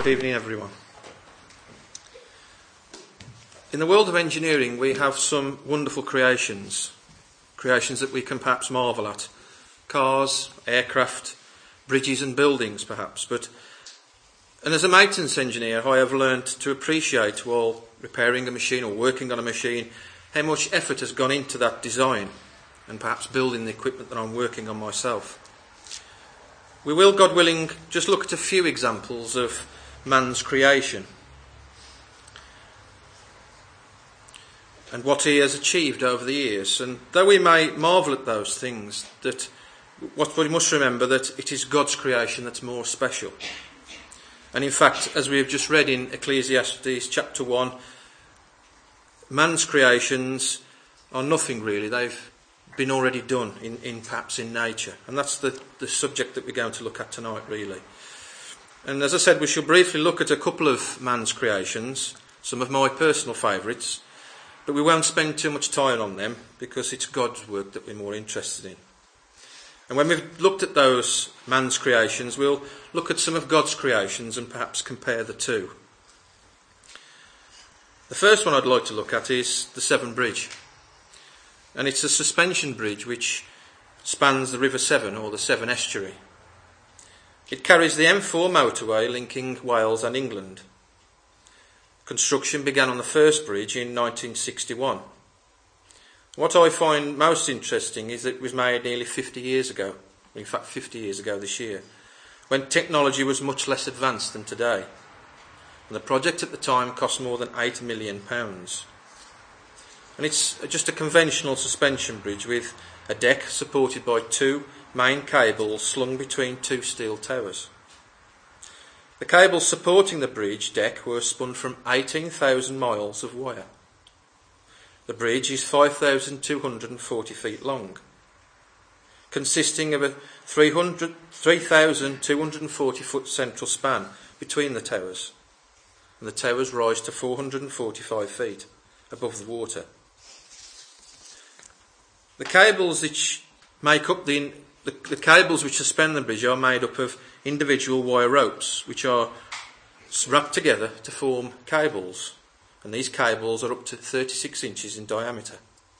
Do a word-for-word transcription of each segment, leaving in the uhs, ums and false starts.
Good evening, everyone. In the world of engineering, we have some wonderful creations, creations that we can perhaps marvel at. Cars, aircraft, bridges and buildings, perhaps. But, and as a maintenance engineer, I have learned to appreciate, while repairing a machine or working on a machine, how much effort has gone into that design and perhaps building the equipment that I'm working on myself. We will, God willing, just look at a few examples of man's creation and what he has achieved over the years. And though we may marvel at those things, that what we must remember that it is God's creation that's more special. And in fact, as we have just read in Ecclesiastes chapter one, man's creations are nothing really. They've been already done in, in perhaps in nature. And that's the, the subject that we're going to look at tonight, really. And as I said, we shall briefly look at a couple of man's creations, some of my personal favourites, but we won't spend too much time on them because it's God's work that we're more interested in. And when we've looked at those man's creations, we'll look at some of God's creations and perhaps compare the two. The first one I'd like to look at is the Severn Bridge. And it's a suspension bridge which spans the River Severn, or the Severn Estuary. It carries the M four motorway linking Wales and England. Construction began on the first bridge in nineteen sixty-one. What I find most interesting is that it was made nearly fifty years ago, in fact fifty years ago this year, when technology was much less advanced than today. And the project at the time cost more than eight million pounds. And it's just a conventional suspension bridge with a deck supported by two main cables slung between two steel towers. The cables supporting the bridge deck were spun from eighteen thousand miles of wire. The bridge is five thousand two hundred forty feet long, consisting of a three thousand two hundred forty foot central span between the towers, and the towers rise to four hundred forty-five feet above the water. The cables which make up the, the the cables which suspend the bridge are made up of individual wire ropes which are wrapped together to form cables, and these cables are up to thirty-six inches in diameter.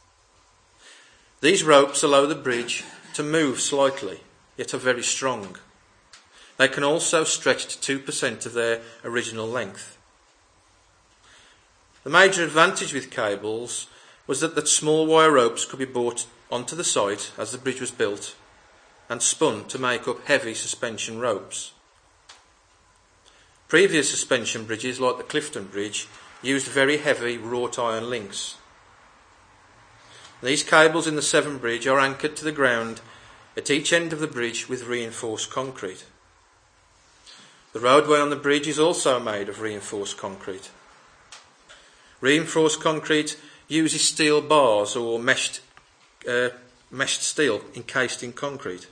These ropes allow the bridge to move slightly, yet are very strong. They can also stretch to two percent of their original length. The major advantage with cables was that, that small wire ropes could be brought onto the site as the bridge was built and spun to make up heavy suspension ropes. Previous suspension bridges, like the Clifton Bridge, used very heavy wrought iron links. These cables in the Severn Bridge are anchored to the ground at each end of the bridge with reinforced concrete. The roadway on the bridge is also made of reinforced concrete. Reinforced concrete uses steel bars or meshed, uh, meshed steel encased in concrete.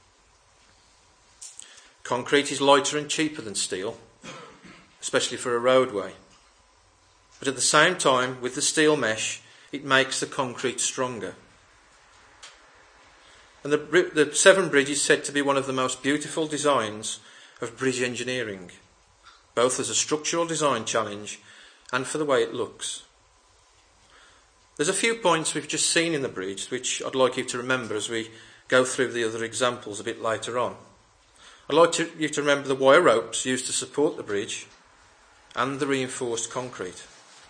Concrete is lighter and cheaper than steel, especially for a roadway. But at the same time, with the steel mesh, it makes the concrete stronger. And the, the Severn Bridge is said to be one of the most beautiful designs of bridge engineering, both as a structural design challenge and for the way it looks. There's a few points we've just seen in the bridge which I'd like you to remember as we go through the other examples a bit later on. I'd like to, you to remember the wire ropes used to support the bridge and the reinforced concrete.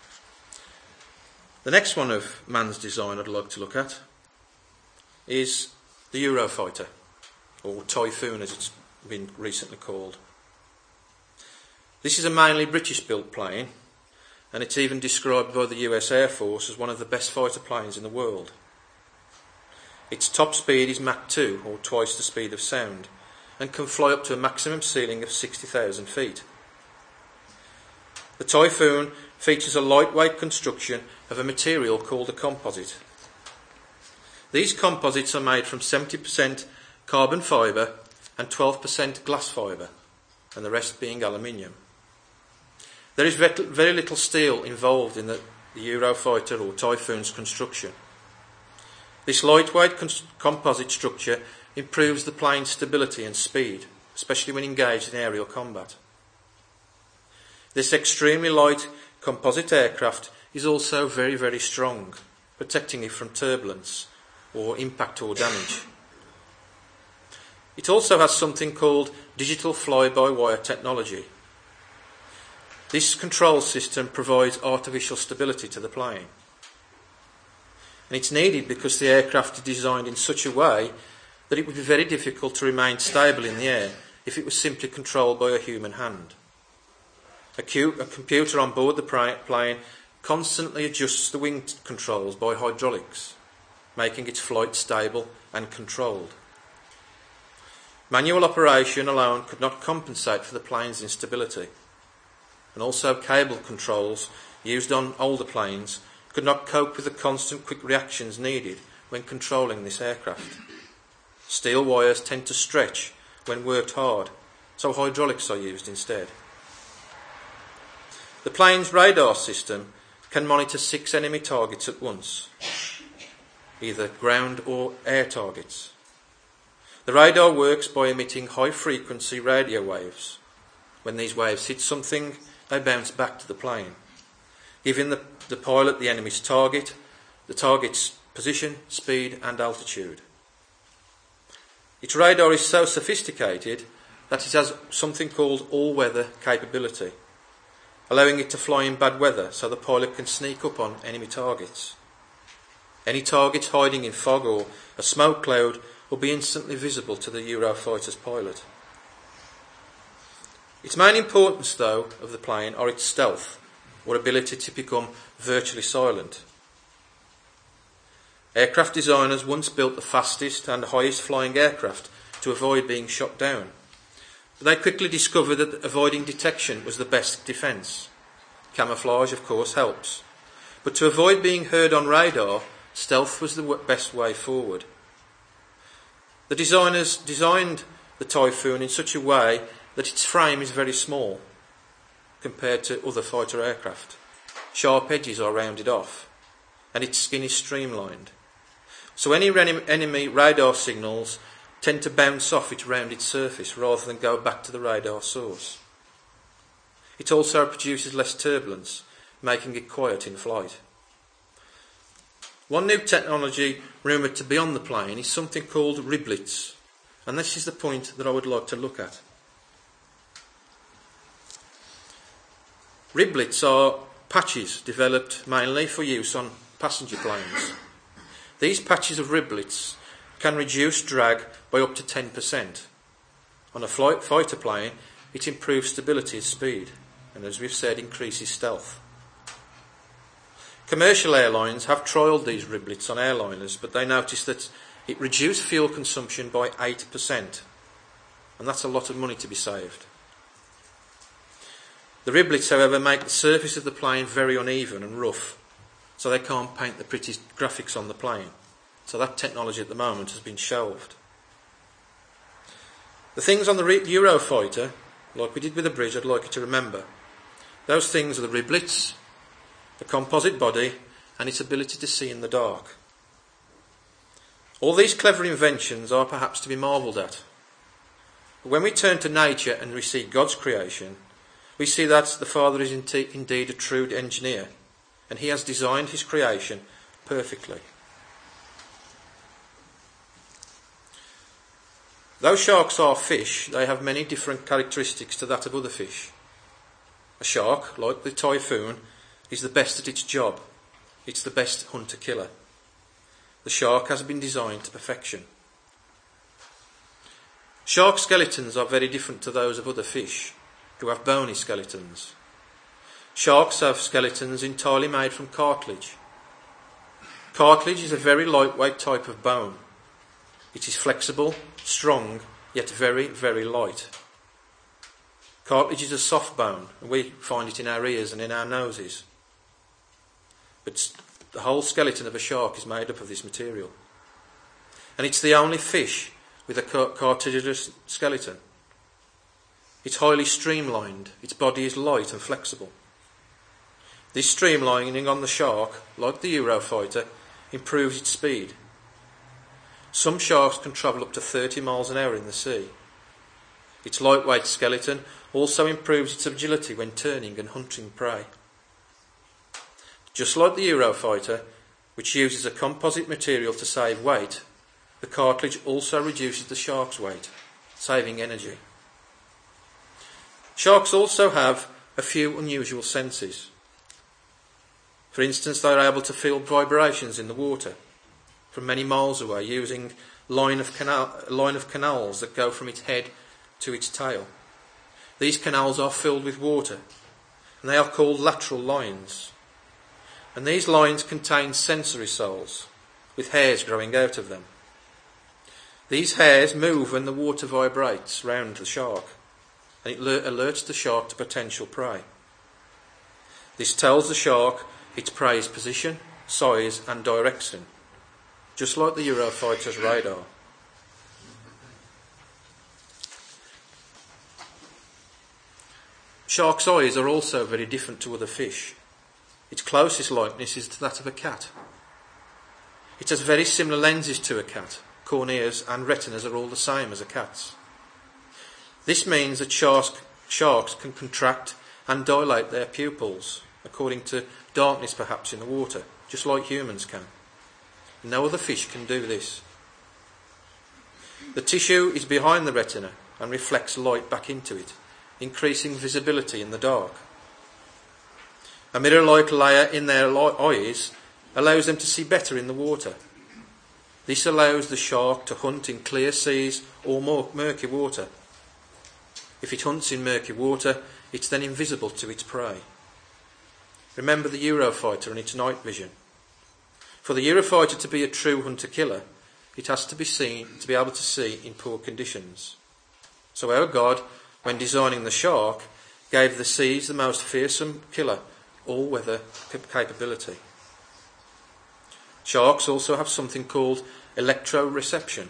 The next one of man's design I'd like to look at is the Eurofighter, or Typhoon as it's been recently called. This is a mainly British-built plane, and it's even described by the U S Air Force as one of the best fighter planes in the world. Its top speed is Mach two, or twice the speed of sound, and can fly up to a maximum ceiling of sixty thousand feet. The Typhoon features a lightweight construction of a material called a composite. These composites are made from seventy percent carbon fibre and twelve percent glass fibre, and the rest being aluminium. There is very little steel involved in the, the Eurofighter or Typhoon's construction. This lightweight cons- composite structure improves the plane's stability and speed, especially when engaged in aerial combat. This extremely light composite aircraft is also very, very strong, protecting it from turbulence or impact or damage. It also has something called digital fly-by-wire technology. This control system provides artificial stability to the plane. And it's needed because the aircraft is designed in such a way that it would be very difficult to remain stable in the air if it was simply controlled by a human hand. A, cu- a computer on board the plane constantly adjusts the wing controls by hydraulics, making its flight stable and controlled. Manual operation alone could not compensate for the plane's instability, and also cable controls used on older planes could not cope with the constant quick reactions needed when controlling this aircraft. Steel wires tend to stretch when worked hard, so hydraulics are used instead. The plane's radar system can monitor six enemy targets at once, either ground or air targets. The radar works by emitting high-frequency radio waves. When these waves hit something, they bounce back to the plane, giving the, the pilot the enemy's target, the target's position, speed and altitude. Its radar is so sophisticated that it has something called all-weather capability, allowing it to fly in bad weather so the pilot can sneak up on enemy targets. Any targets hiding in fog or a smoke cloud will be instantly visible to the Eurofighter's pilot. Its main importance, though, of the plane are its stealth, or ability to become virtually silent. Aircraft designers once built the fastest and highest flying aircraft to avoid being shot down. But they quickly discovered that avoiding detection was the best defence. Camouflage, of course, helps. But to avoid being heard on radar, stealth was the best way forward. The designers designed the Typhoon in such a way that its frame is very small compared to other fighter aircraft. Sharp edges are rounded off, and its skin is streamlined. So any enemy radar signals tend to bounce off its rounded surface rather than go back to the radar source. It also produces less turbulence, making it quiet in flight. One new technology rumoured to be on the plane is something called riblets, and this is the point that I would like to look at. Riblets are patches developed mainly for use on passenger planes. These patches of riblets can reduce drag by up to ten percent. On a flight fighter plane, it improves stability and speed, and as we've said, increases stealth. Commercial airlines have trialled these riblets on airliners, but they noticed that it reduced fuel consumption by eight percent, and that's a lot of money to be saved. The riblets, however, make the surface of the plane very uneven and rough, so they can't paint the pretty graphics on the plane. So that technology at the moment has been shelved. The things on the Eurofighter, like we did with the bridge, I'd like you to remember. Those things are the riblets, the composite body, and its ability to see in the dark. All these clever inventions are perhaps to be marvelled at. But when we turn to nature and we see God's creation, we see that the Father is indeed a true engineer, and he has designed his creation perfectly. Though sharks are fish, they have many different characteristics to that of other fish. A shark, like the Typhoon, is the best at its job. It's the best hunter-killer. The shark has been designed to perfection. Shark skeletons are very different to those of other fish, who have bony skeletons. Sharks have skeletons entirely made from cartilage. Cartilage is a very lightweight type of bone. It is flexible, strong, yet very, very light. Cartilage is a soft bone, and we find it in our ears and in our noses. But the whole skeleton of a shark is made up of this material. And it's the only fish with a car- cartilaginous skeleton. It's highly streamlined. Its body is light and flexible. This streamlining on the shark, like the Eurofighter, improves its speed. Some sharks can travel up to thirty miles an hour in the sea. Its lightweight skeleton also improves its agility when turning and hunting prey. Just like the Eurofighter, which uses a composite material to save weight, the cartridge also reduces the shark's weight, saving energy. Sharks also have a few unusual senses. For instance, they are able to feel vibrations in the water from many miles away using line of canal, line of canals that go from its head to its tail. These canals are filled with water, and they are called lateral lines. And these lines contain sensory cells with hairs growing out of them. These hairs move when the water vibrates round the shark, and it alerts the shark to potential prey. This tells the shark its prey's position, size and direction, just like the Eurofighter's radar. Shark's eyes are also very different to other fish. Its closest likeness is to that of a cat. It has very similar lenses to a cat. Corneas and retinas are all the same as a cat's. This means that sharks, sharks can contract and dilate their pupils, according to darkness perhaps in the water, just like humans can. No other fish can do this. The tissue is behind the retina and reflects light back into it, increasing visibility in the dark. A mirror-like layer in their eyes allows them to see better in the water. This allows the shark to hunt in clear seas or more murky water. If it hunts in murky water, it's then invisible to its prey. Remember the Eurofighter and its night vision. For the Eurofighter to be a true hunter-killer, it has to be seen to be able to see in poor conditions. So our God, when designing the shark, gave the seas the most fearsome killer, all-weather capability. Sharks also have something called electroreception.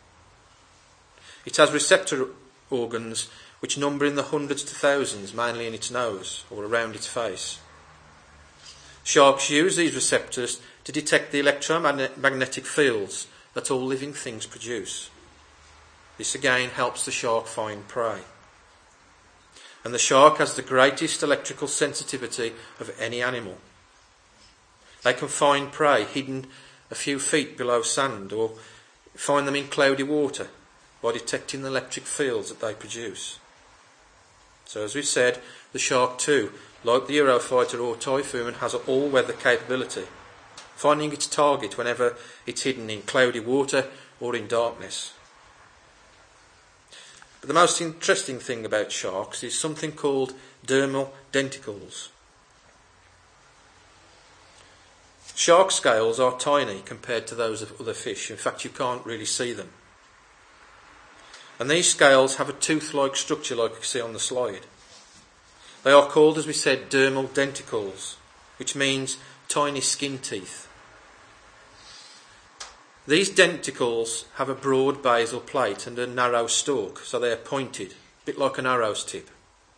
It has receptor organs which number in the hundreds to thousands, mainly in its nose or around its face. Sharks use these receptors to detect the electromagnetic fields that all living things produce. This again helps the shark find prey. And the shark has the greatest electrical sensitivity of any animal. They can find prey hidden a few feet below sand or find them in cloudy water by detecting the electric fields that they produce. So as we said, the shark too, like the Eurofighter or Typhoon, has an all-weather capability, finding its target whenever it's hidden in cloudy water or in darkness. But the most interesting thing about sharks is something called dermal denticles. Shark scales are tiny compared to those of other fish. In fact, you can't really see them. And these scales have a tooth-like structure like you see on the slide. They are called, as we said, dermal denticles, which means tiny skin teeth. These denticles have a broad basal plate and a narrow stalk, so they are pointed, a bit like an arrow's tip.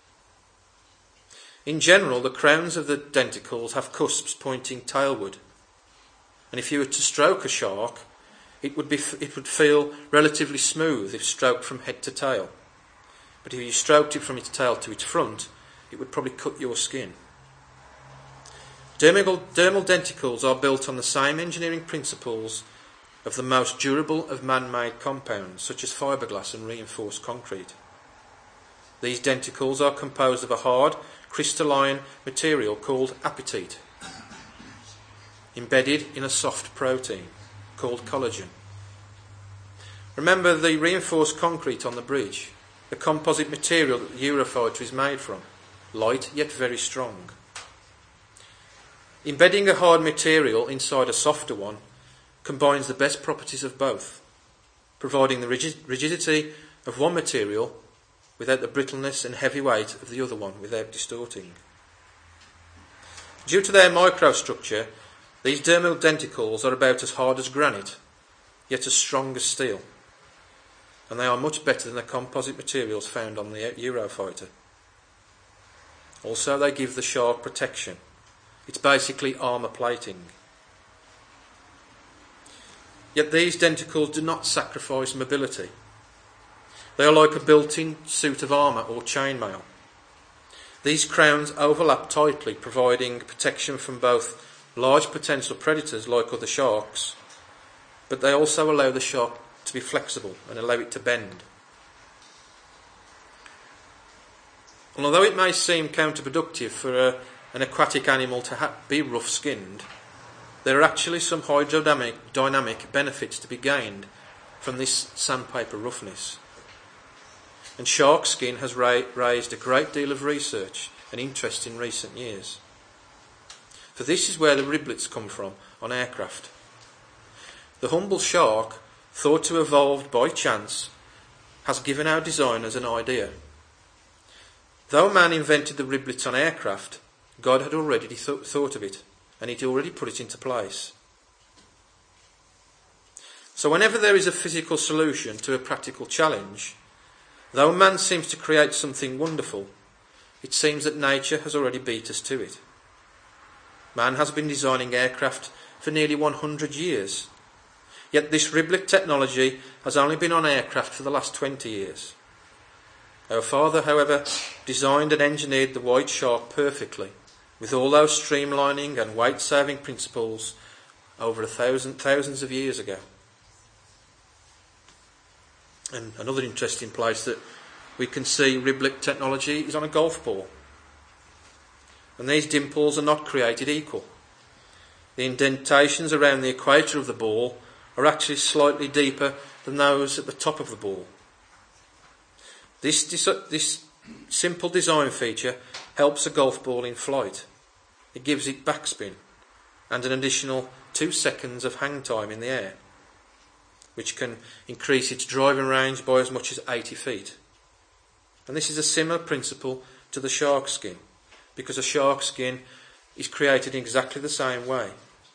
In general, the crowns of the denticles have cusps pointing tailward. And if you were to stroke a shark, it would be it would feel relatively smooth if stroked from head to tail. But if you stroked it from its tail to its front, it would probably cut your skin. Dermal, dermal denticles are built on the same engineering principles of the most durable of man-made compounds, such as fiberglass and reinforced concrete. These denticles are composed of a hard, crystalline material called apatite, embedded in a soft protein called collagen. Remember the reinforced concrete on the bridge, the composite material that the Eurofighter is made from, light yet very strong. Embedding a hard material inside a softer one combines the best properties of both, providing the rigid, rigidity of one material without the brittleness and heavy weight of the other one without distorting. Due to their microstructure, these dermal denticles are about as hard as granite, yet as strong as steel, and they are much better than the composite materials found on the Eurofighter. Also, they give the shark protection. It's basically armour plating. Yet these denticles do not sacrifice mobility. They are like a built-in suit of armour or chainmail. These crowns overlap tightly, providing protection from both large potential predators like other sharks, but they also allow the shark to be flexible and allow it to bend. And although it may seem counterproductive for a, an aquatic animal to ha- be rough-skinned, there are actually some hydrodynamic dynamic benefits to be gained from this sandpaper roughness. And shark skin has ra- raised a great deal of research and interest in recent years. For this is where the riblets come from on aircraft. The humble shark, thought to have evolved by chance, has given our designers an idea. Though man invented the riblets on aircraft, God had already th- thought of it, and he'd already put it into place. So whenever there is a physical solution to a practical challenge, though man seems to create something wonderful, it seems that nature has already beat us to it. Man has been designing aircraft for nearly one hundred years, yet this riblet technology has only been on aircraft for the last twenty years. Our Father, however, designed and engineered the white shark perfectly, with all those streamlining and weight-saving principles over a thousand, thousands of years ago. And another interesting place that we can see riblet technology is on a golf ball. And these dimples are not created equal. The indentations around the equator of the ball are actually slightly deeper than those at the top of the ball. This, this simple design feature helps a golf ball in flight. It gives it backspin and an additional two seconds of hang time in the air, which can increase its driving range by as much as eighty feet. And this is a similar principle to the shark skin, because a shark skin is created in exactly the same way.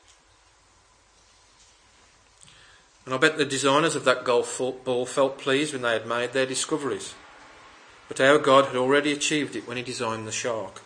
And I bet the designers of that golf ball felt pleased when they had made their discoveries. But our God had already achieved it when he designed the shark.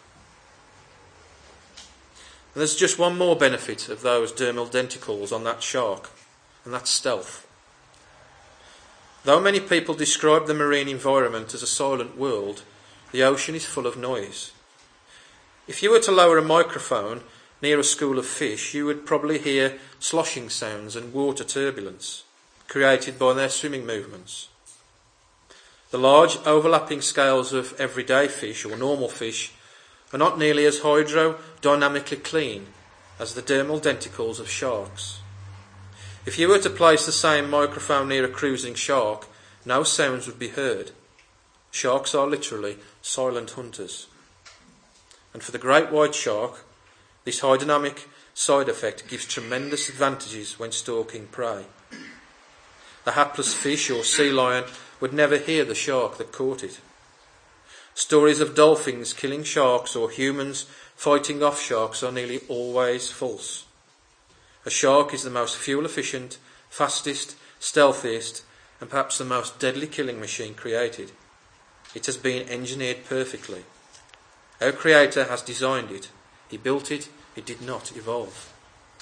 And there's just one more benefit of those dermal denticles on that shark, and that's stealth. Though many people describe the marine environment as a silent world, the ocean is full of noise. If you were to lower a microphone near a school of fish, you would probably hear sloshing sounds and water turbulence created by their swimming movements. The large overlapping scales of everyday fish or normal fish are not nearly as hydrodynamically clean as the dermal denticles of sharks. If you were to place the same microphone near a cruising shark, no sounds would be heard. Sharks are literally silent hunters. And for the great white shark, this high dynamic side effect gives tremendous advantages when stalking prey. The hapless fish or sea lion would never hear the shark that caught it. Stories of dolphins killing sharks or humans fighting off sharks are nearly always false. A shark is the most fuel efficient, fastest, stealthiest, and perhaps the most deadly killing machine created. It has been engineered perfectly. Our Creator has designed it. He built it. It did not evolve.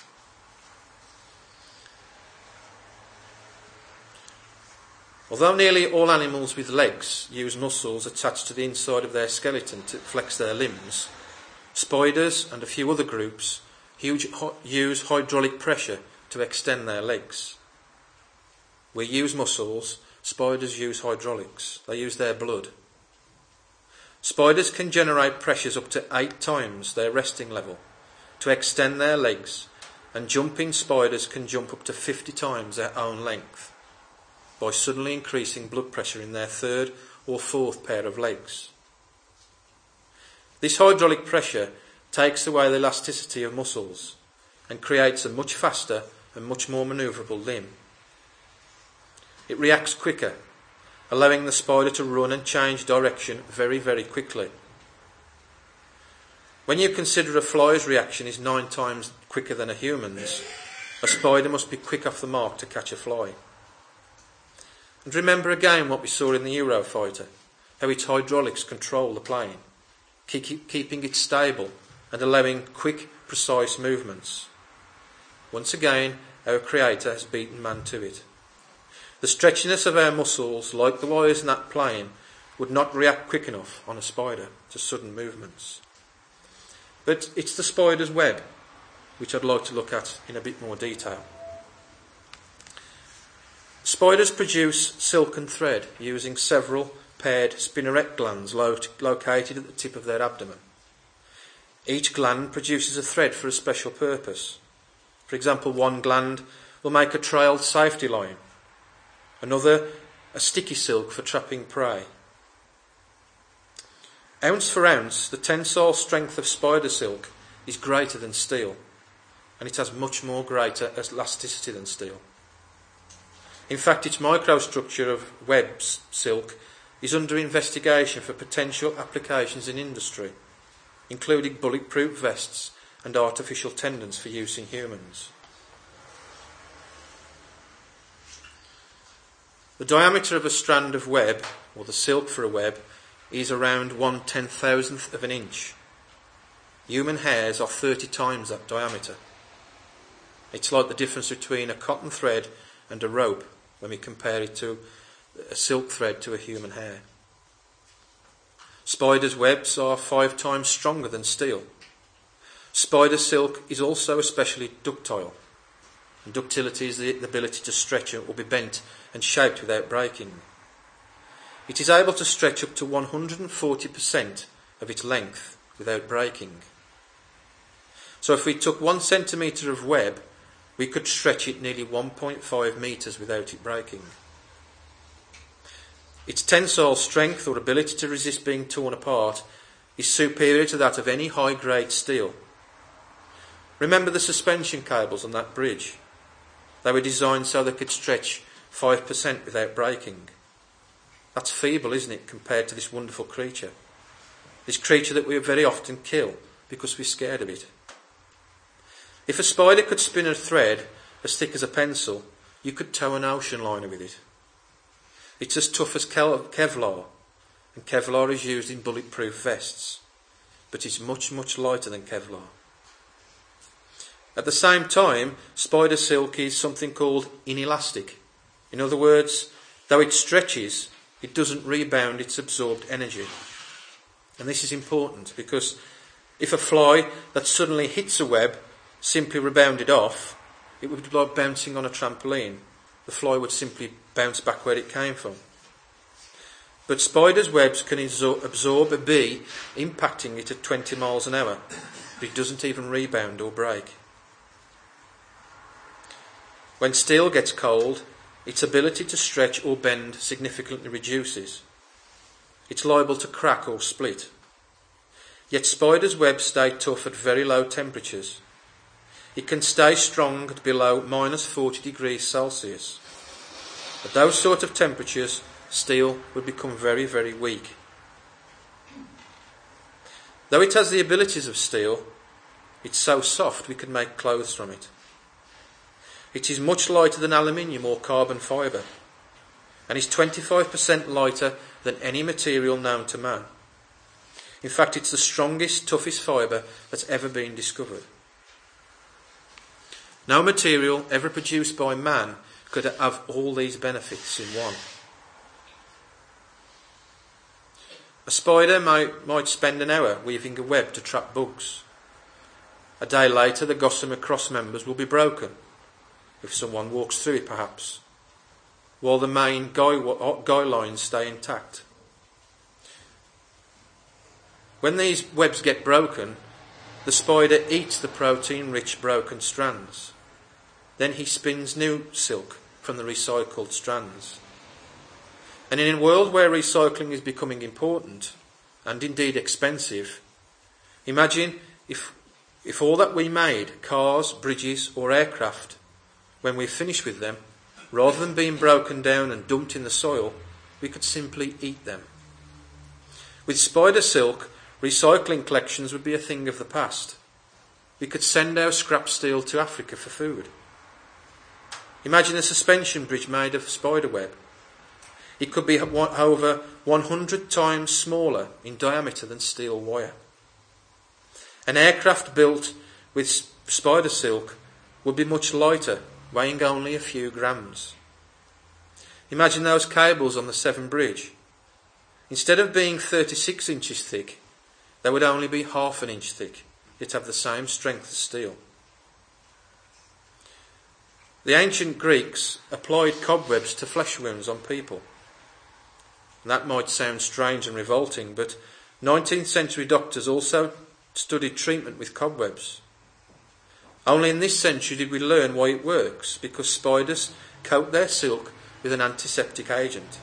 Although nearly all animals with legs use muscles attached to the inside of their skeleton to flex their limbs, spiders and a few other groups use hydraulic pressure to extend their legs. We use muscles, spiders use hydraulics. They use their blood. Spiders can generate pressures up to eight times their resting level to extend their legs, and jumping spiders can jump up to fifty times their own length by suddenly increasing blood pressure in their third or fourth pair of legs. This hydraulic pressure takes away the elasticity of muscles and creates a much faster and much more manoeuvrable limb. It reacts quicker, allowing the spider to run and change direction very, very quickly. When you consider a fly's reaction is nine times quicker than a human's, a spider must be quick off the mark to catch a fly. And remember again what we saw in the Eurofighter, how its hydraulics control the plane, keep, keeping it stable and allowing quick, precise movements. Once again, our Creator has beaten man to it. The stretchiness of our muscles, like the wires in that plane, would not react quick enough on a spider to sudden movements. But it's the spider's web which I'd like to look at in a bit more detail. Spiders produce silk and thread using several paired spinneret glands lo- located at the tip of their abdomen. Each gland produces a thread for a special purpose. For example, one gland will make a trailed safety line, another a sticky silk for trapping prey. Ounce for ounce, the tensile strength of spider silk is greater than steel, and it has much more greater elasticity than steel. In fact, its microstructure of web silk is under investigation for potential applications in industry, including bulletproof vests and artificial tendons for use in humans. The diameter of a strand of web, or the silk for a web, is around one ten thousandth of an inch. Human hairs are thirty times that diameter. It's like the difference between a cotton thread and a rope when we compare it to a silk thread to a human hair. Spiders' webs are five times stronger than steel. Spider silk is also especially ductile, and ductility is the ability to stretch or be bent and shaped without breaking. It is able to stretch up to one hundred forty percent of its length without breaking. So if we took one centimetre of web, we could stretch it nearly one point five metres without it breaking. Its tensile strength or ability to resist being torn apart is superior to that of any high-grade steel. Remember the suspension cables on that bridge? They were designed so they could stretch five percent without breaking. That's feeble, isn't it, compared to this wonderful creature? This creature that we very often kill because we're scared of it. If a spider could spin a thread as thick as a pencil, you could tow an ocean liner with it. It's as tough as Kevlar, and Kevlar is used in bulletproof vests, but it's much, much lighter than Kevlar. At the same time, spider silk is something called inelastic. In other words, though it stretches, it doesn't rebound its absorbed energy. And this is important because if a fly that suddenly hits a web simply rebounded off, it would be like bouncing on a trampoline. The fly would simply bounce back where it came from. But spiders' webs can absorb a bee impacting it at twenty miles an hour, but it doesn't even rebound or break. When steel gets cold, its ability to stretch or bend significantly reduces. It's liable to crack or split. Yet spiders' webs stay tough at very low temperatures. It can stay strong at below minus forty degrees Celsius. At those sort of temperatures, steel would become very, very weak. Though it has the abilities of steel, it's so soft we can make clothes from it. It is much lighter than aluminium or carbon fibre, and is twenty-five percent lighter than any material known to man. In fact, it's the strongest, toughest fibre that's ever been discovered. No material ever produced by man could have all these benefits in one. A spider might, might spend an hour weaving a web to trap bugs. A day later, the gossamer cross members will be broken, if someone walks through it perhaps, while the main guy, guy lines stay intact. When these webs get broken, the spider eats the protein-rich broken strands. Then he spins new silk from the recycled strands. And in a world where recycling is becoming important, and indeed expensive, imagine if, if all that we made, cars, bridges or aircraft, when we're finished with them, rather than being broken down and dumped in the soil, we could simply eat them. With spider silk, recycling collections would be a thing of the past. We could send our scrap steel to Africa for food. Imagine a suspension bridge made of spider web. It could be over one hundred times smaller in diameter than steel wire. An aircraft built with spider silk would be much lighter, weighing only a few grams. Imagine those cables on the Severn Bridge. Instead of being thirty-six inches thick, they would only be half an inch thick, yet have the same strength as steel. The ancient Greeks applied cobwebs to flesh wounds on people. And that might sound strange and revolting, but nineteenth century doctors also studied treatment with cobwebs. Only in this century did we learn why it works, because spiders coat their silk with an antiseptic agent.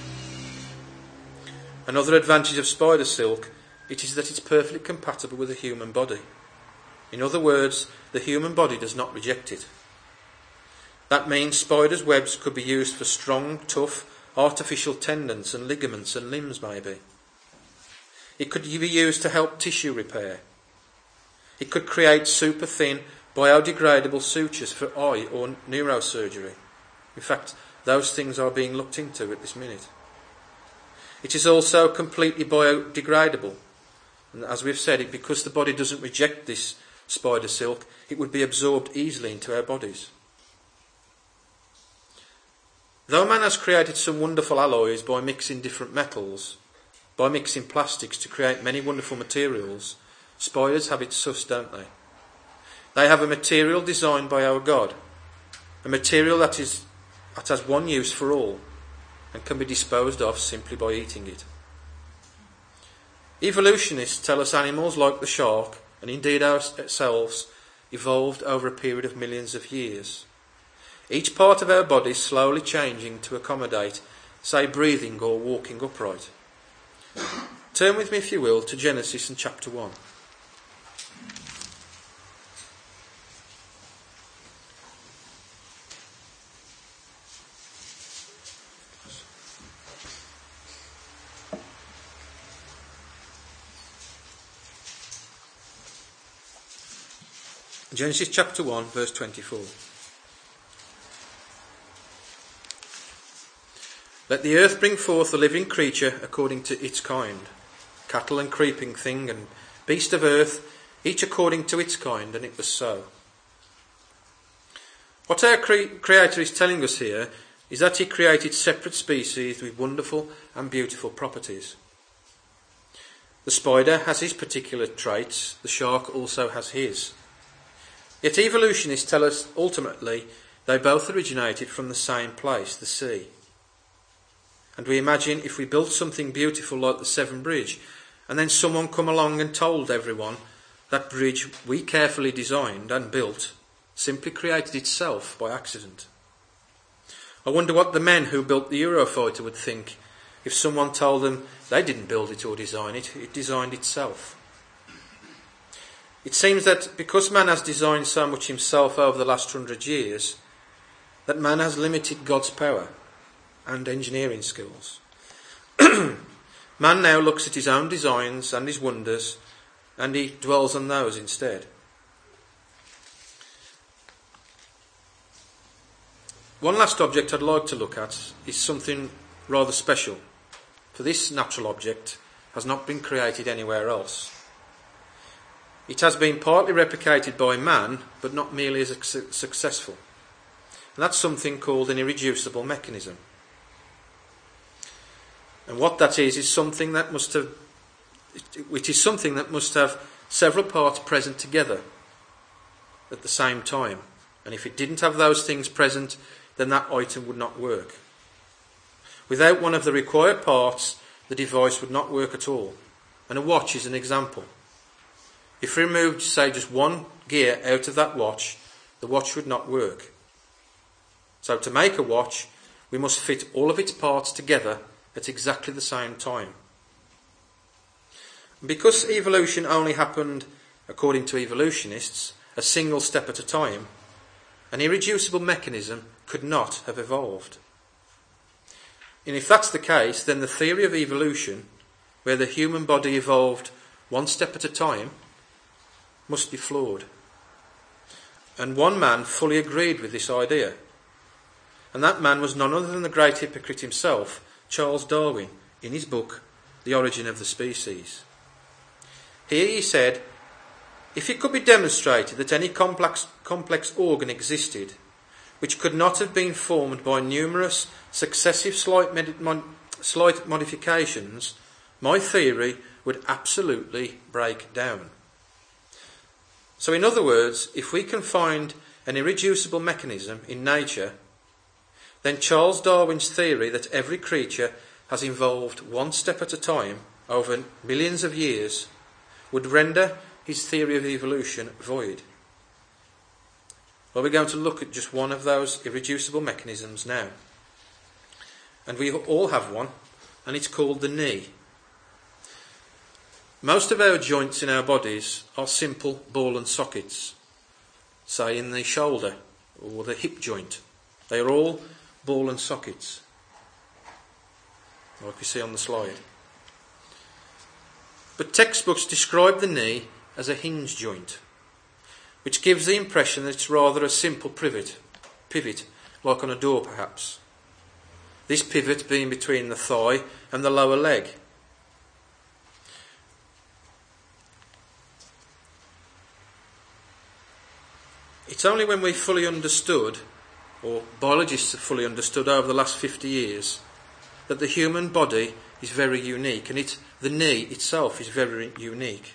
Another advantage of spider silk, it is that it's perfectly compatible with the human body. In other words, the human body does not reject it. That means spiders' webs could be used for strong, tough, artificial tendons and ligaments and limbs maybe. It could be used to help tissue repair. It could create super thin, biodegradable sutures for eye or neurosurgery. In fact, those things are being looked into at this minute. It is also completely biodegradable. And as we've said, it because the body doesn't reject this spider silk, it would be absorbed easily into our bodies. Though man has created some wonderful alloys by mixing different metals, by mixing plastics to create many wonderful materials, spiders have it sus, don't they? They have a material designed by our God, a material that is that has one use for all and can be disposed of simply by eating it. Evolutionists tell us animals like the shark, and indeed ourselves, evolved over a period of millions of years. Each part of our body slowly changing to accommodate, say, breathing or walking upright. Turn with me, if you will, to Genesis and chapter one. Genesis chapter one, verse twenty-four. Let the earth bring forth a living creature according to its kind, cattle and creeping thing and beast of earth, each according to its kind, and it was so. What our cre- Creator is telling us here is that he created separate species with wonderful and beautiful properties. The spider has his particular traits, the shark also has his. Yet evolutionists tell us ultimately they both originated from the same place, the sea. And we imagine if we built something beautiful like the Severn Bridge, and then someone come along and told everyone that bridge we carefully designed and built simply created itself by accident. I wonder what the men who built the Eurofighter would think if someone told them they didn't build it or design it, it designed itself. It seems that because man has designed so much himself over the last hundred years, that man has limited God's power and engineering skills. Man now looks at his own designs and his wonders, and he dwells on those instead. One last object I'd like to look at is something rather special, for this natural object has not been created anywhere else. It has been partly replicated by man, but not merely as successful. And that's something called an irreducible mechanism. And what that is, is something that must have, which is something that must have several parts present together at the same time. And if it didn't have those things present, then that item would not work. Without one of the required parts, the device would not work at all. And a watch is an example. If we removed, say, just one gear out of that watch, the watch would not work. So to make a watch, we must fit all of its parts together at exactly the same time. Because evolution only happened, according to evolutionists, a single step at a time, an irreducible mechanism could not have evolved. And if that's the case, then the theory of evolution, where the human body evolved one step at a time, must be flawed. And one man fully agreed with this idea. And that man was none other than the great hypocrite himself, Charles Darwin, in his book, The Origin of the Species. Here he said, if it could be demonstrated that any complex, complex organ existed which could not have been formed by numerous successive slight, med- mon- slight modifications, my theory would absolutely break down. So in other words, if we can find an irreducible mechanism in nature, then Charles Darwin's theory that every creature has evolved one step at a time over millions of years would render his theory of evolution void. Well, we're going to look at just one of those irreducible mechanisms now. And we all have one, and it's called the knee. Most of our joints in our bodies are simple ball and sockets, say in the shoulder or the hip joint. They are all ball and sockets, like we see on the slide. But textbooks describe the knee as a hinge joint, which gives the impression that it's rather a simple pivot, pivot, like on a door perhaps. This pivot being between the thigh and the lower leg. It's only when we fully understood, or biologists have fully understood over the last fifty years, that the human body is very unique, and it, the knee itself is very unique.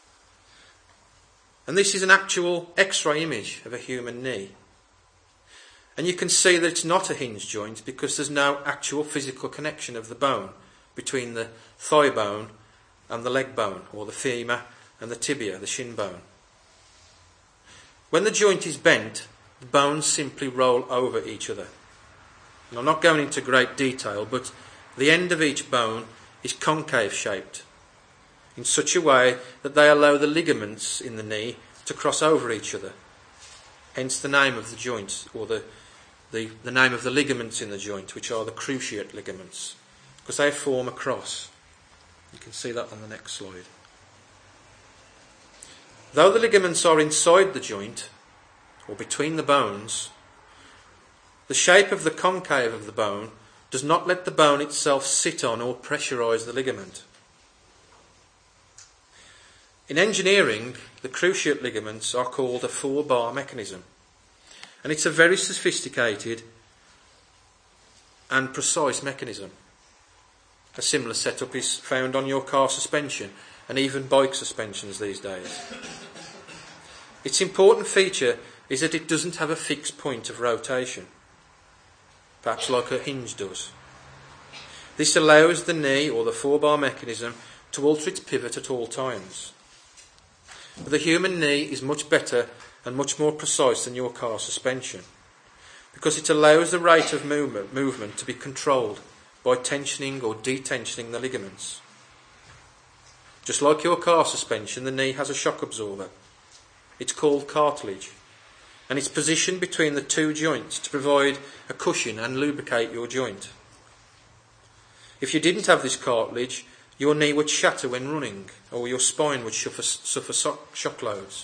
And this is an actual X-ray image of a human knee. And you can see that it's not a hinge joint because there's no actual physical connection of the bone between the thigh bone and the leg bone, or the femur and the tibia, the shin bone. When the joint is bent, the bones simply roll over each other. And I'm not going into great detail, but the end of each bone is concave shaped in such a way that they allow the ligaments in the knee to cross over each other. Hence the name of the joint, or the, the, the name of the ligaments in the joint, which are the cruciate ligaments, because they form a cross. You can see that on the next slide. Though the ligaments are inside the joint, or between the bones, the shape of the concave of the bone does not let the bone itself sit on or pressurise the ligament. In engineering, the cruciate ligaments are called a four-bar mechanism, and it's a very sophisticated and precise mechanism. A similar setup is found on your car suspension and even bike suspensions these days. Its important feature is that it doesn't have a fixed point of rotation, perhaps like a hinge does. This allows the knee, or the four-bar mechanism, to alter its pivot at all times. But the human knee is much better and much more precise than your car suspension, because it allows the rate of movement, movement to be controlled by tensioning or detensioning the ligaments. Just like your car suspension, the knee has a shock absorber. It's called cartilage, and it's positioned between the two joints to provide a cushion and lubricate your joint. If you didn't have this cartilage, your knee would shatter when running, or your spine would suffer, suffer shock loads.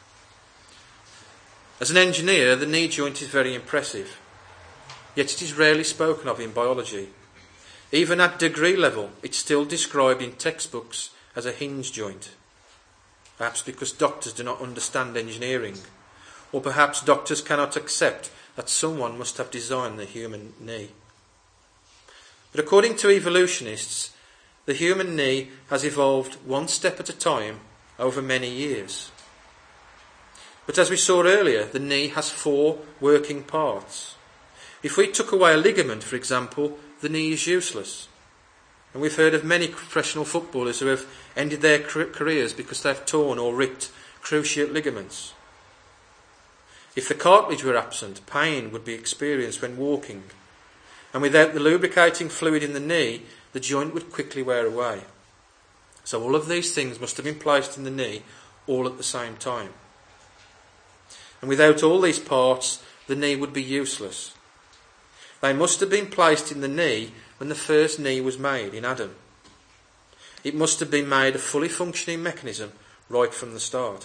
As an engineer, the knee joint is very impressive, yet it is rarely spoken of in biology. Even at degree level, it's still described in textbooks as a hinge joint. Perhaps because doctors do not understand engineering, or perhaps doctors cannot accept that someone must have designed the human knee. But according to evolutionists, the human knee has evolved one step at a time over many years. But as we saw earlier, the knee has four working parts. If we took away a ligament, for example, the knee is useless. And we've heard of many professional footballers who have ended their careers because they've torn or ripped cruciate ligaments. If the cartilage were absent, pain would be experienced when walking. And without the lubricating fluid in the knee, the joint would quickly wear away. So all of these things must have been placed in the knee all at the same time. And without all these parts, the knee would be useless. They must have been placed in the knee when the first knee was made in Adam. It must have been made a fully functioning mechanism right from the start.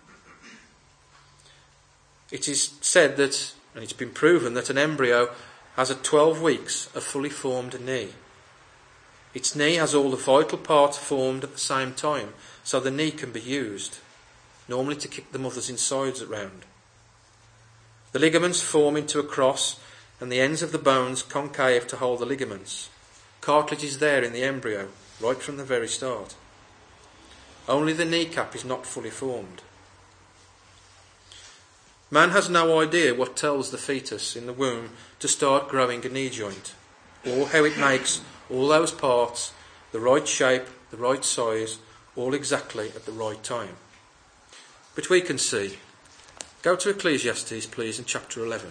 It is said that, and it's been proven, that an embryo has at twelve weeks a fully formed knee. Its knee has all the vital parts formed at the same time, so the knee can be used, normally to kick the mother's insides around. The ligaments form into a cross, and the ends of the bones concave to hold the ligaments. Cartilage is there in the embryo, right from the very start. Only the kneecap is not fully formed. Man has no idea what tells the fetus in the womb to start growing a knee joint, or how it makes all those parts the right shape, the right size, all exactly at the right time. But we can see. Go to Ecclesiastes, please, in chapter eleven.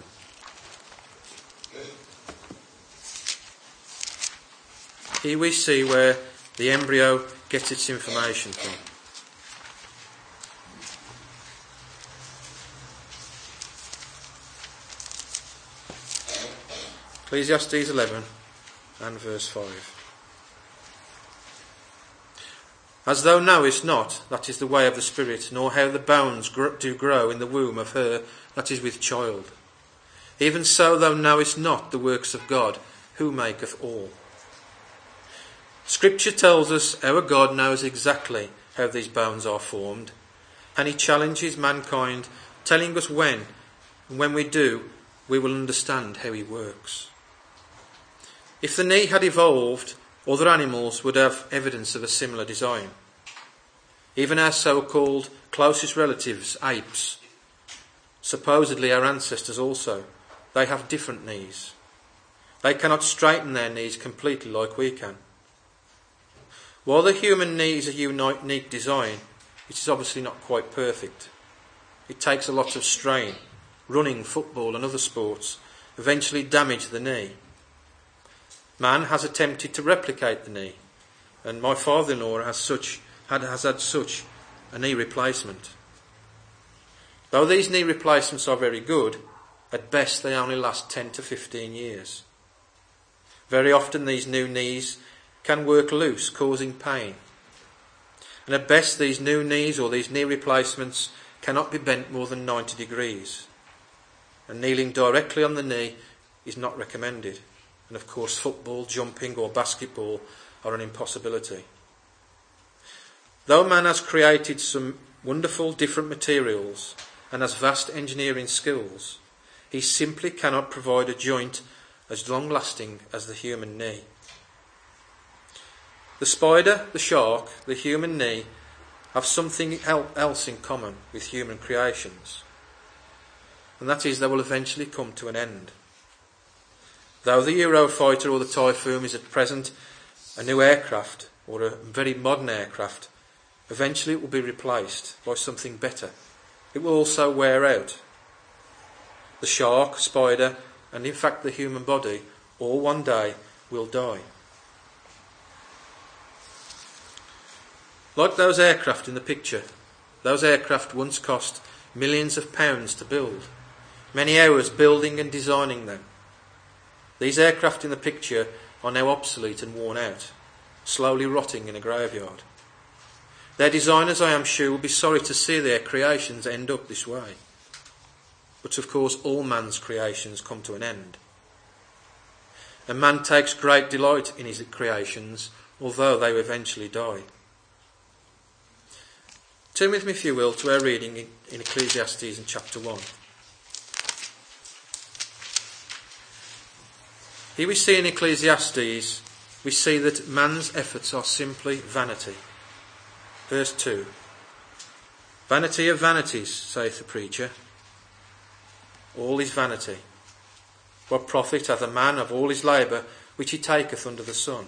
Here we see where the embryo gets its information from. Ecclesiastes eleven and verse five. As thou knowest not, that is the way of the Spirit, nor how the bones do grow in the womb of her that is with child. Even so thou knowest not the works of God, who maketh all. Scripture tells us our God knows exactly how these bones are formed, and he challenges mankind, telling us when, and when we do, we will understand how he works. If the knee had evolved, other animals would have evidence of a similar design. Even our so-called closest relatives, apes, supposedly our ancestors also, they have different knees. They cannot straighten their knees completely like we can. While the human knee is a unique design, it is obviously not quite perfect. It takes a lot of strain. Running, football and other sports eventually damage the knee. Man has attempted to replicate the knee, and my father-in-law has such had, has had such a knee replacement. Though these knee replacements are very good, at best they only last ten to fifteen years. Very often these new knees can work loose, causing pain. And at best these new knees or these knee replacements cannot be bent more than ninety degrees. And kneeling directly on the knee is not recommended. And of course football, jumping or basketball are an impossibility. Though man has created some wonderful different materials and has vast engineering skills, he simply cannot provide a joint as long-lasting as the human knee. The spider, the shark, the human knee have something else in common with human creations, and that is they will eventually come to an end. Though the Eurofighter or the Typhoon is at present a new aircraft or a very modern aircraft, eventually it will be replaced by something better. It will also wear out. The shark, spider, and in fact the human body, all one day will die. Like those aircraft in the picture, those aircraft once cost millions of pounds to build, many hours building and designing them. These aircraft in the picture are now obsolete and worn out, slowly rotting in a graveyard. Their designers, I am sure, will be sorry to see their creations end up this way. But of course all man's creations come to an end. And man takes great delight in his creations, although they eventually die. Turn with me, if you will, to our reading in, in Ecclesiastes in chapter one. Here we see in Ecclesiastes, we see that man's efforts are simply vanity. Verse two. Vanity of vanities, saith the preacher. All is vanity. What profit hath a man of all his labour which he taketh under the sun?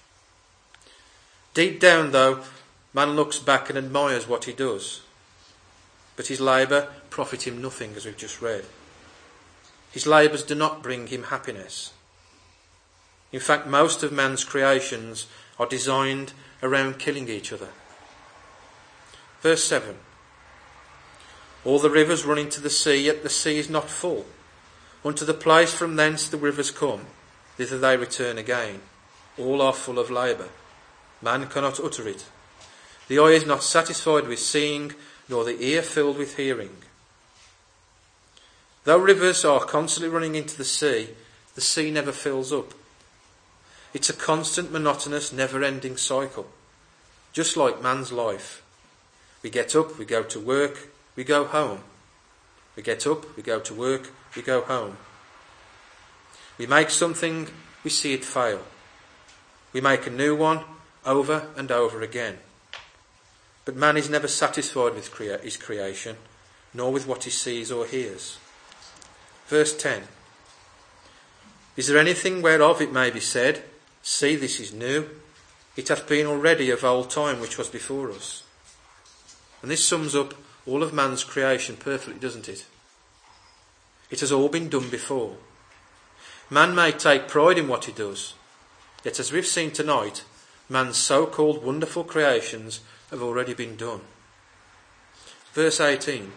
Deep down, though, man looks back and admires what he does, but his labour profit him nothing, as we've just read. His labours do not bring him happiness. In fact, most of man's creations are designed around killing each other. Verse seven. All the rivers run into the sea, yet the sea is not full. Unto the place from thence the rivers come, thither they return again. All are full of labour. Man cannot utter it. The eye is not satisfied with seeing, nor the ear filled with hearing. Though rivers are constantly running into the sea, the sea never fills up. It's a constant, monotonous, never-ending cycle, just like man's life. We get up, we go to work, we go home. We get up, we go to work, we go home. We make something, we see it fail. We make a new one over and over again. But man is never satisfied with crea- his creation, nor with what he sees or hears. Verse ten. Is there anything whereof it may be said, see, this is new? It hath been already of old time which was before us. And this sums up all of man's creation perfectly, doesn't it? It has all been done before. Man may take pride in what he does, yet as we've seen tonight, man's so-called wonderful creations have already been done. Verse eighteen.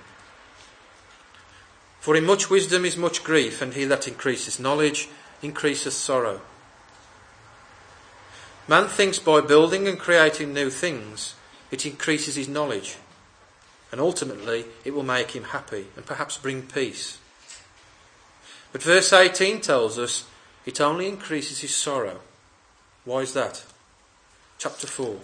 For in much wisdom is much grief, and he that increaseth knowledge increaseth sorrow. Man thinks by building and creating new things, it increases his knowledge, and ultimately it will make him happy and perhaps bring peace. But verse eighteen tells us it only increases his sorrow. Why is that? Chapter four.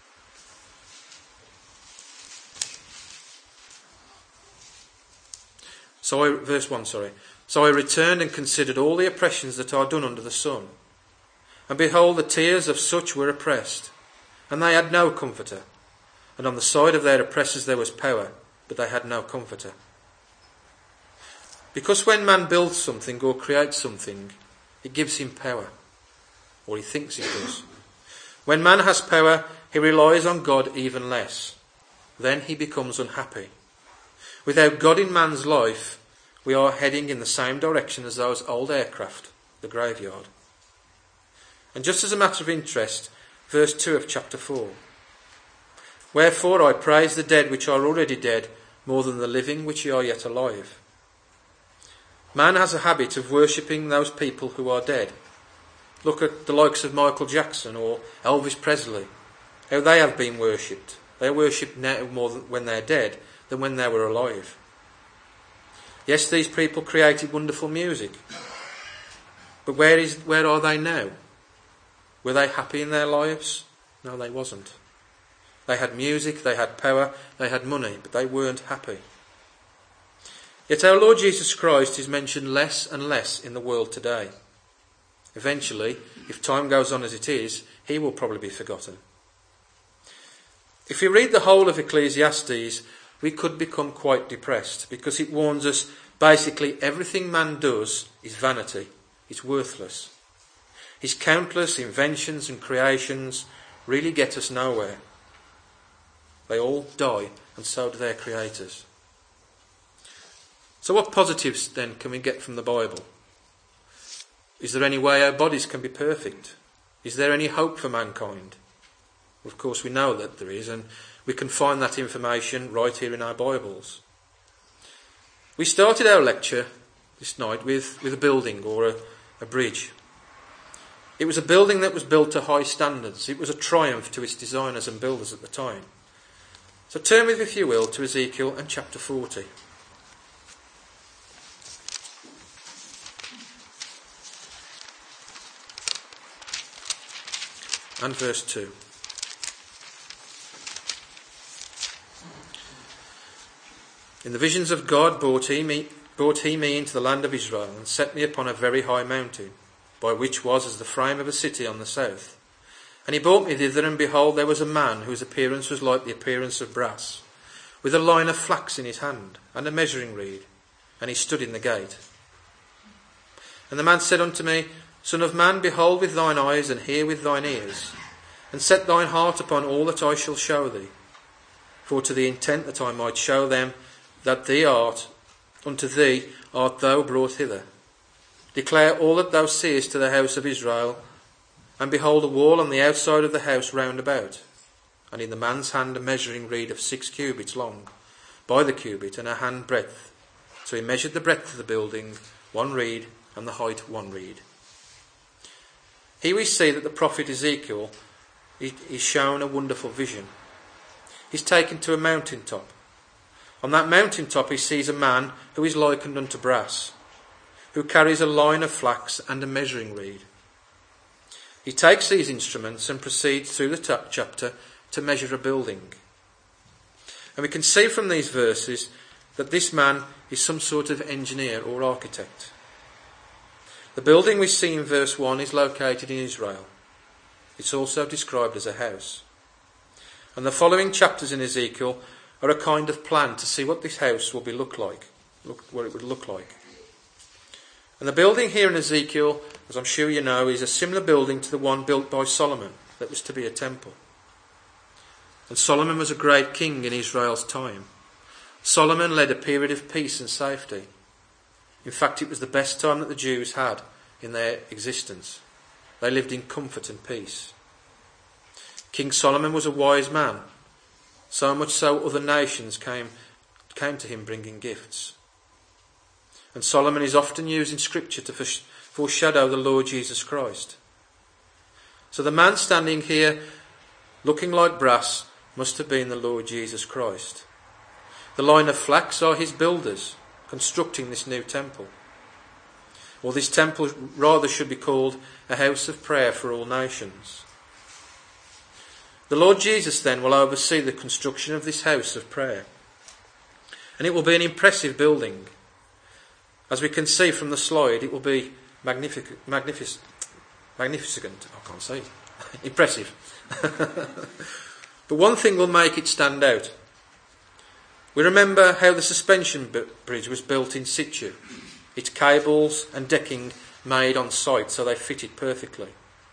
So I, verse one, sorry. So I returned and considered all the oppressions that are done under the sun. And behold, the tears of such were oppressed, and they had no comforter. And on the side of their oppressors there was power, but they had no comforter. Because when man builds something or creates something, it gives him power, or he thinks it does. When man has power, he relies on God even less. Then he becomes unhappy. Without God in man's life, we are heading in the same direction as those old aircraft, the graveyard. And just as a matter of interest, verse two of chapter four. Wherefore I praise the dead which are already dead more than the living which are yet alive. Man has a habit of worshipping those people who are dead. Look at the likes of Michael Jackson or Elvis Presley, how they have been worshipped. They are worshipped now more than when they're dead than when they were alive. Yes, these people created wonderful music, but where is where are they now? Were they happy in their lives? No, they wasn't. They had music, they had power, they had money, but they weren't happy. Yet our Lord Jesus Christ is mentioned less and less in the world today. Eventually, if time goes on as it is, he will probably be forgotten. If we read the whole of Ecclesiastes, we could become quite depressed, because it warns us basically everything man does is vanity, it's worthless. His countless inventions and creations really get us nowhere. They all die, and so do their creators. So what positives then can we get from the Bible? Is there any way our bodies can be perfect? Is there any hope for mankind? Well, of course we know that there is, and we can find that information right here in our Bibles. We started our lecture this night with, with a building or a, a bridge. It was a building that was built to high standards. It was a triumph to its designers and builders at the time. So turn with me, if you will, to Ezekiel and chapter forty. And verse two. In the visions of God brought he, me, brought he me into the land of Israel, and set me upon a very high mountain, by which was as the frame of a city on the south. And he brought me thither, and behold, there was a man whose appearance was like the appearance of brass, with a line of flax in his hand, and a measuring reed, and he stood in the gate. And the man said unto me, Son of man, behold with thine eyes, and hear with thine ears, and set thine heart upon all that I shall show thee, for to the intent that I might show them that thee art, unto thee art thou brought hither. Declare all that thou seest to the house of Israel, and behold a wall on the outside of the house round about, and in the man's hand a measuring reed of six cubits long, by the cubit, and a hand breadth. So he measured the breadth of the building, one reed, and the height one reed. Here we see that the prophet Ezekiel is shown a wonderful vision. He's taken to a mountaintop. On that mountaintop he sees a man who is likened unto brass, who carries a line of flax and a measuring reed. He takes these instruments and proceeds through the t- chapter to measure a building. And we can see from these verses that this man is some sort of engineer or architect. The building we see in verse one is located in Israel. It's also described as a house. And the following chapters in Ezekiel are a kind of plan to see what this house will be look like, look, what it would look like. And the building here in Ezekiel, as I'm sure you know, is a similar building to the one built by Solomon that was to be a temple. And Solomon was a great king in Israel's time. Solomon led a period of peace and safety. In fact, it was the best time that the Jews had in their existence. They lived in comfort and peace. King Solomon was a wise man, so much so other nations came, came to him bringing gifts. And Solomon is often used in Scripture to foreshadow the Lord Jesus Christ. So the man standing here looking like brass must have been the Lord Jesus Christ. The line of flax are his builders constructing this new temple. Or this temple rather should be called a house of prayer for all nations. The Lord Jesus then will oversee the construction of this house of prayer. And it will be an impressive building. As we can see from the slide, it will be magnific- magnific- magnificent. I can't say it. Impressive. But one thing will make it stand out. We remember how the suspension bridge was built in situ. Its cables and decking made on site so they fitted perfectly.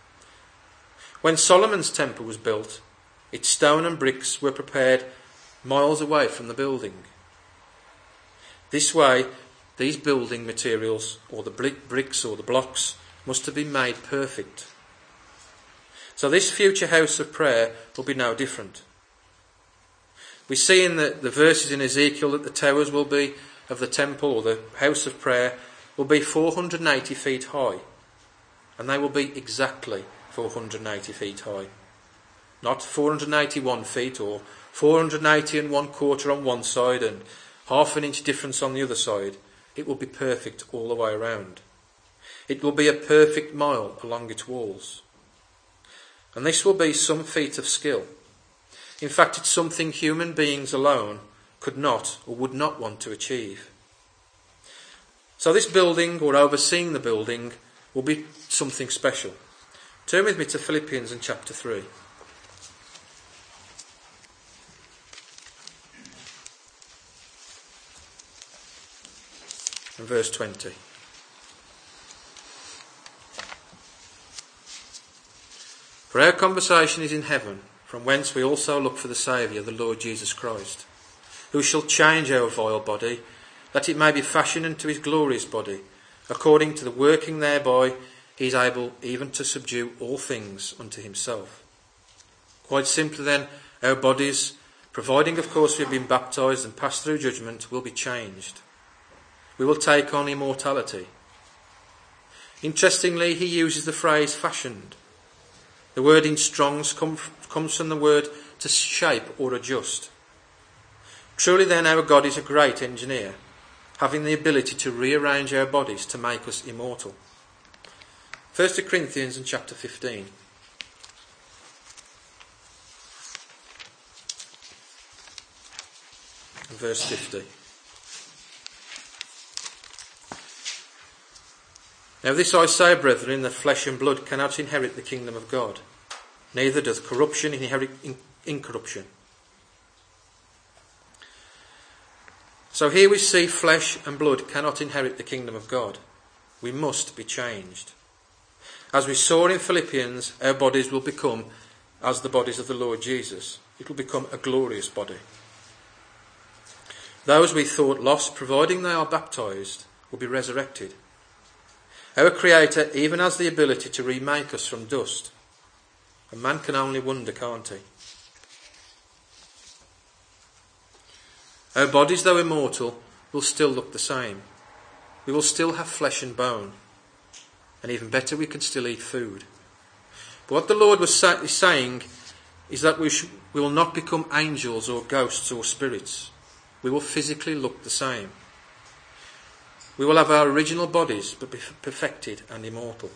When Solomon's temple was built, its stone and bricks were prepared miles away from the building. This way, these building materials, or the bricks or the blocks, must have been made perfect. So this future house of prayer will be no different. We see in the, the verses in Ezekiel that the towers will be of the temple or the house of prayer will be four hundred eighty feet high. And they will be exactly four hundred eighty feet high. Not four hundred eighty-one feet or four hundred eighty and one quarter on one side and half an inch difference on the other side. It will be perfect all the way around. It will be a perfect mile along its walls. And this will be some feat of skill. In fact, it's something human beings alone could not or would not want to achieve. So this building, or overseeing the building, will be something special. Turn with me to Philippians in chapter three. And verse twenty. For our conversation is in heaven, from whence we also look for the Saviour, the Lord Jesus Christ, who shall change our vile body, that it may be fashioned into his glorious body, according to the working thereby he is able even to subdue all things unto himself. Quite simply then, our bodies, providing of course we have been baptised and passed through judgment, will be changed. We will take on immortality. Interestingly, he uses the phrase fashioned. The word in Strong's come, comes from the word to shape or adjust. Truly then our God is a great engineer, having the ability to rearrange our bodies to make us immortal. First Corinthians in chapter fifteen. And verse fifty. Now this I say, brethren, that flesh and blood cannot inherit the kingdom of God, neither doth corruption inherit incorruption. So here we see flesh and blood cannot inherit the kingdom of God. We must be changed. As we saw in Philippians, our bodies will become as the bodies of the Lord Jesus. It will become a glorious body. Those we thought lost, providing they are baptised, will be resurrected. Our Creator even has the ability to remake us from dust. And man can only wonder, can't he? Our bodies, though immortal, will still look the same. We will still have flesh and bone. And even better, we can still eat food. But what the Lord was sa- is saying is that we, sh- we will not become angels or ghosts or spirits. We will physically look the same. We will have our original bodies, but be perfected and immortal.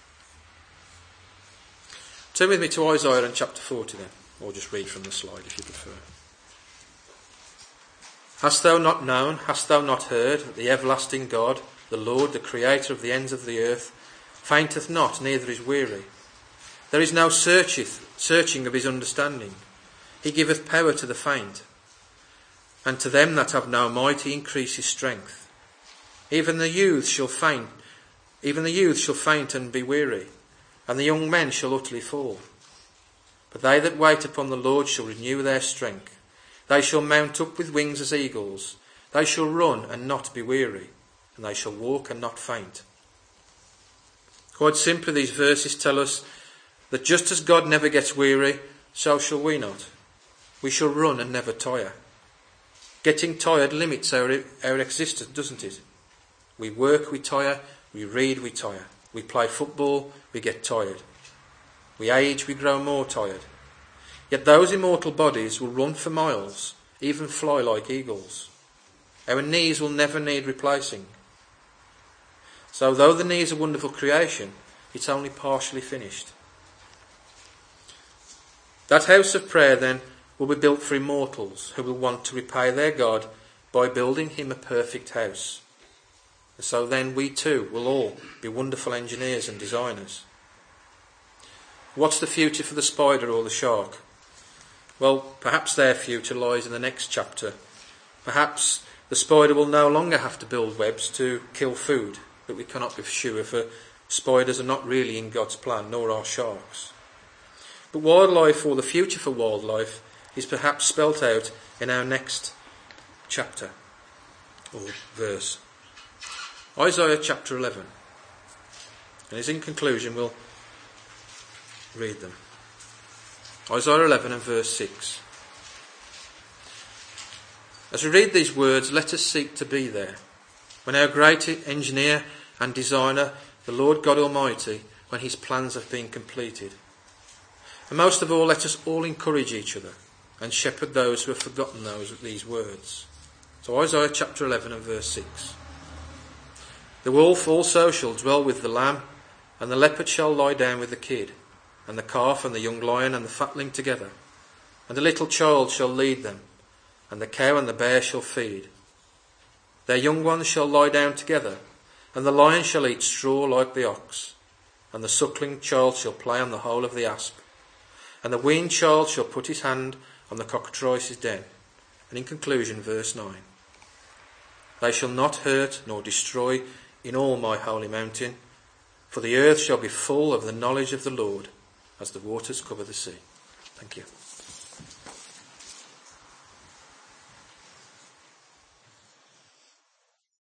Turn with me to Isaiah in chapter forty then, or just read from the slide if you prefer. Hast thou not known, hast thou not heard, that the everlasting God, the Lord, the Creator of the ends of the earth, fainteth not, neither is weary? There is no searcheth, searching of his understanding. He giveth power to the faint, and to them that have no might he increases strength. Even the youth shall faint, even the youth shall faint and be weary, and the young men shall utterly fall. But they that wait upon the Lord shall renew their strength. They shall mount up with wings as eagles. They shall run and not be weary, and they shall walk and not faint. Quite simply, these verses tell us that just as God never gets weary, so shall we not. We shall run and never tire. Getting tired limits our, our existence, doesn't it? We work, we tire. We read, we tire. We play football, we get tired. We age, we grow more tired. Yet those immortal bodies will run for miles, even fly like eagles. Our knees will never need replacing. So though the knee is a wonderful creation, it's only partially finished. That house of prayer then will be built for immortals who will want to repay their God by building him a perfect house. So then we too will all be wonderful engineers and designers. What's the future for the spider or the shark? Well, perhaps their future lies in the next chapter. Perhaps the spider will no longer have to build webs to kill food, but we cannot be sure, for spiders are not really in God's plan, nor are sharks. But wildlife, or the future for wildlife, is perhaps spelt out in our next chapter or verse. Isaiah chapter eleven. And as in conclusion, we'll read them. Isaiah eleven and verse six. As we read these words, let us seek to be there, when our great engineer and designer, the Lord God Almighty, when his plans have been completed. And most of all, let us all encourage each other and shepherd those who have forgotten those these words. So Isaiah chapter eleven and verse six. The wolf also shall dwell with the lamb, and the leopard shall lie down with the kid, and the calf and the young lion and the fatling together. And a little child shall lead them, and the cow and the bear shall feed. Their young ones shall lie down together, and the lion shall eat straw like the ox, and the suckling child shall play on the hole of the asp, and the weaned child shall put his hand on the cockatrice's den. And in conclusion, verse nine. They shall not hurt nor destroy in all my holy mountain, for the earth shall be full of the knowledge of the Lord, as the waters cover the sea. Thank you.